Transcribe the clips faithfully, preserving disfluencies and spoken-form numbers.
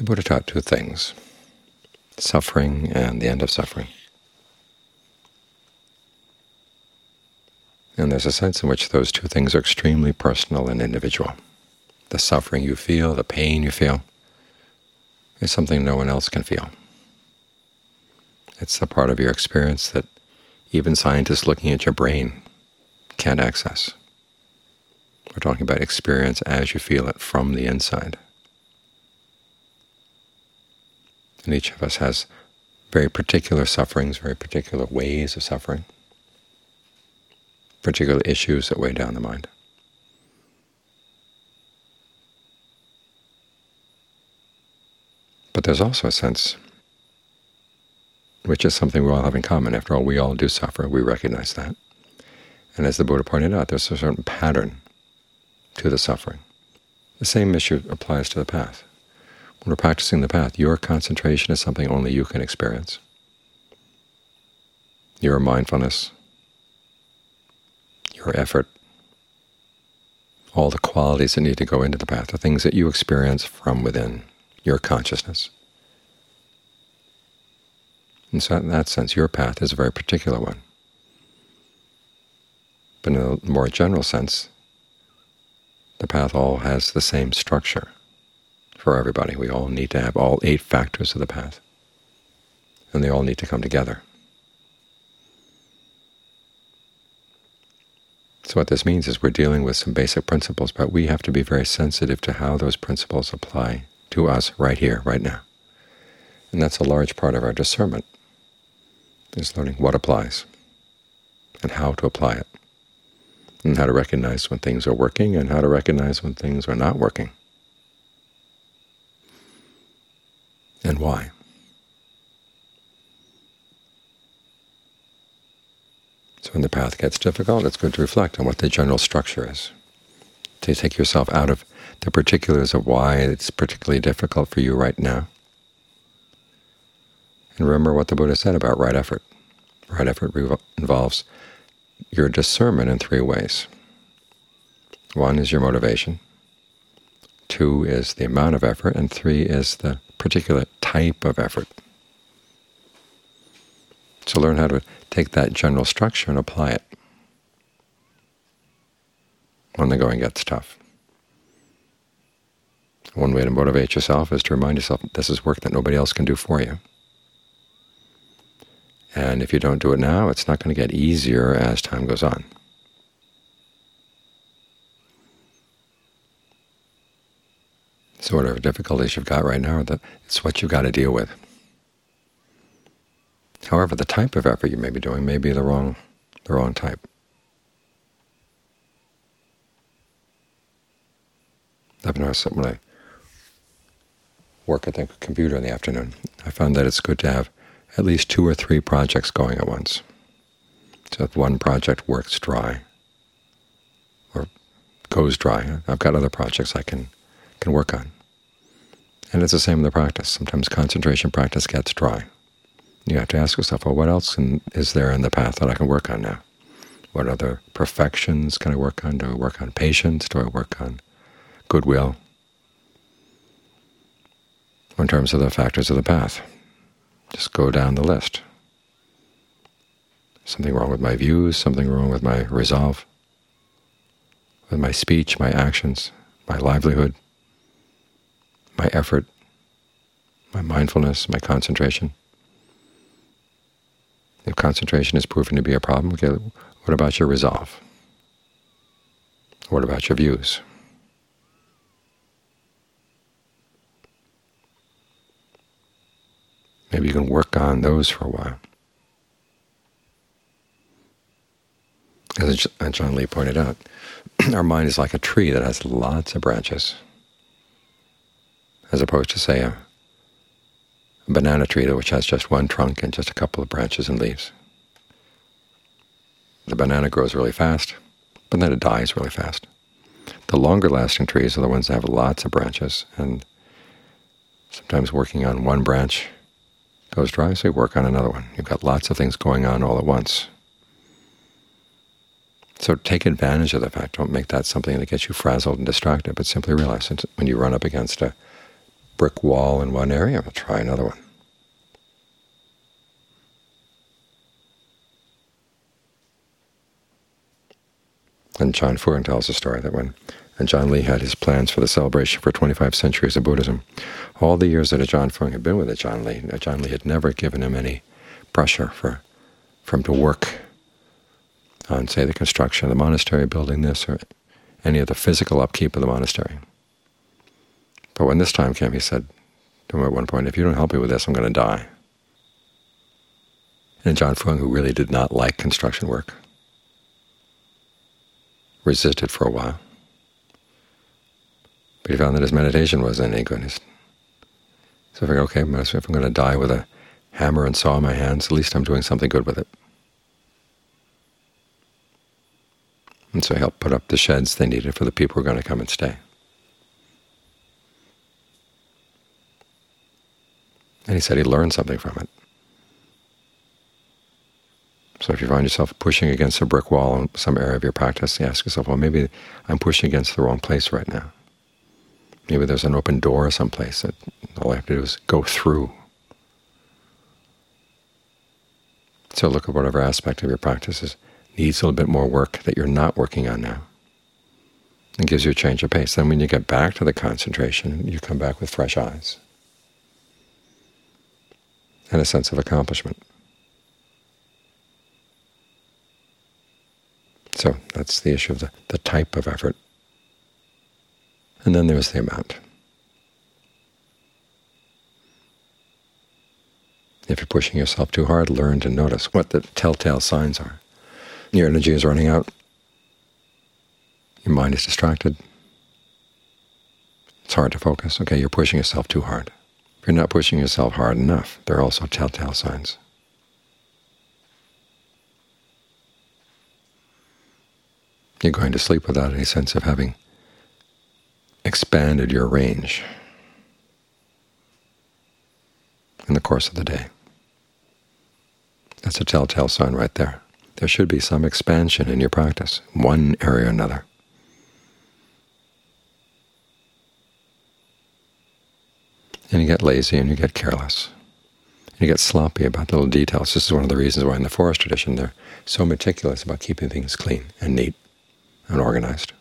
The Buddha taught two things: suffering and the end of suffering. And there's a sense in which those two things are extremely personal and individual. The suffering you feel, the pain you feel, is something no one else can feel. It's a part of your experience that even scientists looking at your brain can't access. We're talking about experience as you feel it from the inside. And each of us has very particular sufferings, very particular ways of suffering, particular issues that weigh down the mind. But there's also a sense, which is something we all have in common. After all, we all do suffer. We recognize that. And as the Buddha pointed out, there's a certain pattern to the suffering. The same issue applies to the path. When we're practicing the path, your concentration is something only you can experience. Your mindfulness, your effort, all the qualities that need to go into the path, the things that you experience from within, your consciousness. And so in that sense, your path is a very particular one. But in a more general sense, the path all has the same structure for everybody. We all need to have all eight factors of the path, and they all need to come together. So what this means is we're dealing with some basic principles, but we have to be very sensitive to how those principles apply to us right here, right now. And that's a large part of our discernment, is learning what applies and how to apply it, and how to recognize when things are working and how to recognize when things are not working, and why. So when the path gets difficult, it's good to reflect on what the general structure is, to take yourself out of the particulars of why it's particularly difficult for you right now. And remember what the Buddha said about right effort. Right effort involves your discernment in three ways. One is your motivation, two is the amount of effort, and three is the particular type of effort. So learn how to take that general structure and apply it when the going gets tough. One way to motivate yourself is to remind yourself that this is work that nobody else can do for you. And if you don't do it now, it's not going to get easier as time goes on. So whatever difficulties you've got right now, it's what you've got to deal with. However, the type of effort you may be doing may be the wrong, the wrong type. I've noticed that when I work at the computer in the afternoon, I found that it's good to have at least two or three projects going at once. So if one project works dry or goes dry, I've got other projects I can, can work on. And it's the same in the practice. Sometimes concentration practice gets dry. You have to ask yourself, well, what else can, is there in the path that I can work on now? What other perfections can I work on? Do I work on patience? Do I work on goodwill? In terms of the factors of the path, just go down the list. Something wrong with my views, something wrong with my resolve, with my speech, my actions, my livelihood, my effort, my mindfulness, my concentration. If concentration is proven to be a problem, okay, what about your resolve? What about your views? Maybe you can work on those for a while. As John Lee pointed out, our mind is like a tree that has lots of branches, as opposed to, say, a banana tree which has just one trunk and just a couple of branches and leaves. The banana grows really fast, but then it dies really fast. The longer-lasting trees are the ones that have lots of branches, and sometimes working on one branch goes dry, so you work on another one. You've got lots of things going on all at once. So take advantage of the fact. Don't make that something that gets you frazzled and distracted, but simply realize that when you run up against a brick wall in one area, we'll try another one. And John Fuang tells a story that when Ajaan Lee had his plans for the celebration for twenty-five centuries of Buddhism, all the years that Ajaan Fuang had been with Ajaan Lee, Ajaan Lee had never given him any pressure for, for him to work on, say, the construction of the monastery, building this, or any of the physical upkeep of the monastery. But when this time came, he said to him at one point, "If you don't help me with this, I'm going to die." And Ajaan Fuang, who really did not like construction work, resisted for a while. But he found that his meditation wasn't any good. So I figured, okay, if I'm going to die with a hammer and saw in my hands, at least I'm doing something good with it. And so he helped put up the sheds they needed for the people who were going to come and stay. And he said he learned something from it. So if you find yourself pushing against a brick wall in some area of your practice, you ask yourself, well, maybe I'm pushing against the wrong place right now. Maybe there's an open door someplace that all I have to do is go through. So look at whatever aspect of your practice is, needs a little bit more work that you're not working on now. It gives you a change of pace. Then when you get back to the concentration, you come back with fresh eyes and a sense of accomplishment. So that's the issue of the, the type of effort. And then there's the amount. If you're pushing yourself too hard, learn to notice what the telltale signs are. Your energy is running out. Your mind is distracted. It's hard to focus. Okay, you're pushing yourself too hard. If you're not pushing yourself hard enough, there are also telltale signs. You're going to sleep without any sense of having expanded your range in the course of the day. That's a telltale sign right there. There should be some expansion in your practice, one area or another. And you get lazy and you get careless. And you get sloppy about little details. This is one of the reasons why in the forest tradition they're so meticulous about keeping things clean and neat and organized.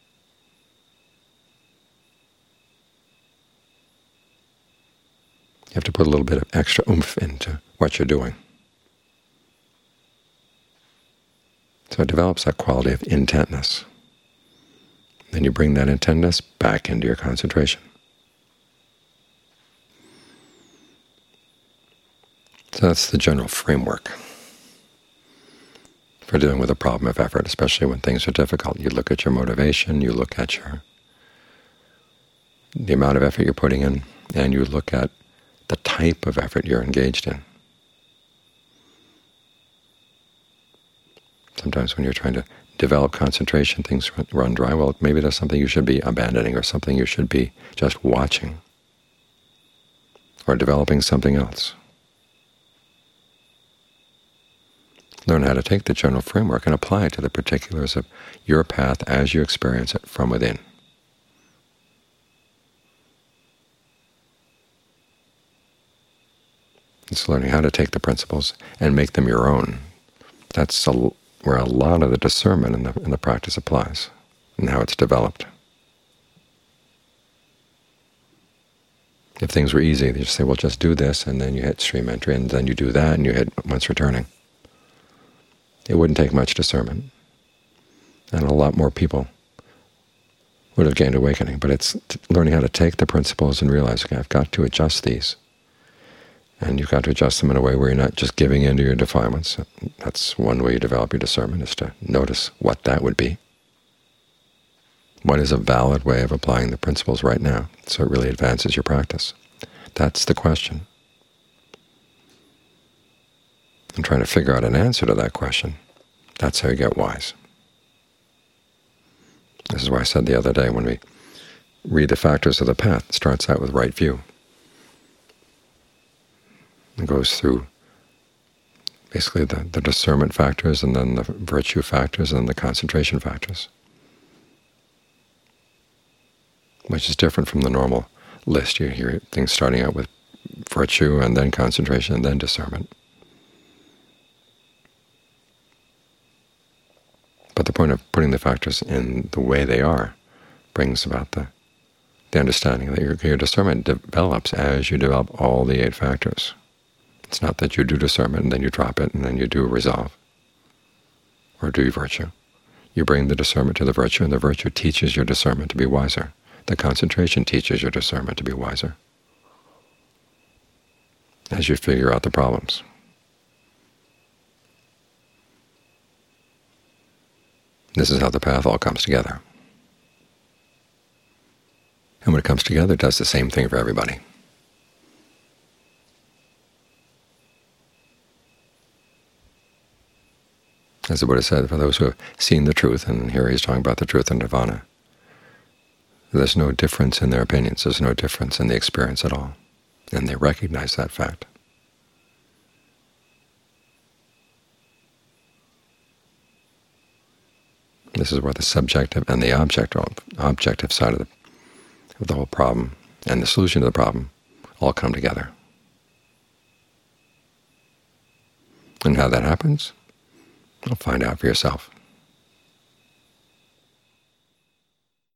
You have to put a little bit of extra oomph into what you're doing. So it develops that quality of intentness. Then you bring that intentness back into your concentration. So that's the general framework for dealing with a problem of effort, especially when things are difficult. You look at your motivation, you look at your the amount of effort you're putting in, and you look at the type of effort you're engaged in. Sometimes when you're trying to develop concentration, things run dry. Well, maybe there's something you should be abandoning or something you should be just watching or developing something else. Learn how to take the general framework and apply it to the particulars of your path as you experience it from within. It's learning how to take the principles and make them your own. That's a, where a lot of the discernment in the, in the practice applies and how it's developed. If things were easy, they just say, well, just do this, and then you hit stream entry, and then you do that, and you hit once returning. It wouldn't take much discernment, and a lot more people would have gained awakening. But it's learning how to take the principles and realize, okay, I've got to adjust these. And you've got to adjust them in a way where you're not just giving in to your defilements. That's one way you develop your discernment, is to notice what that would be. What is a valid way of applying the principles right now so it really advances your practice? That's the question. And trying to figure out an answer to that question, that's how you get wise. This is why I said the other day, when we read the factors of the path, it starts out with right view. It goes through basically the, the discernment factors, and then the virtue factors, and then the concentration factors, which is different from the normal list. You hear things starting out with virtue and then concentration and then discernment. But the point of putting the factors in the way they are brings about the, the understanding that your, your discernment develops as you develop all the eight factors. It's not that you do discernment and then you drop it and then you do resolve or do virtue. You bring the discernment to the virtue, and the virtue teaches your discernment to be wiser. The concentration teaches your discernment to be wiser as you figure out the problems. This is how the path all comes together. And when it comes together, it does the same thing for everybody. As the Buddha said, for those who have seen the truth, and here he's talking about the truth in nirvana, there's no difference in their opinions, there's no difference in the experience at all, and they recognize that fact. This is where the subjective and the objective, objective side of the, of the whole problem and the solution to the problem all come together. And how that happens? You'll find out for yourself.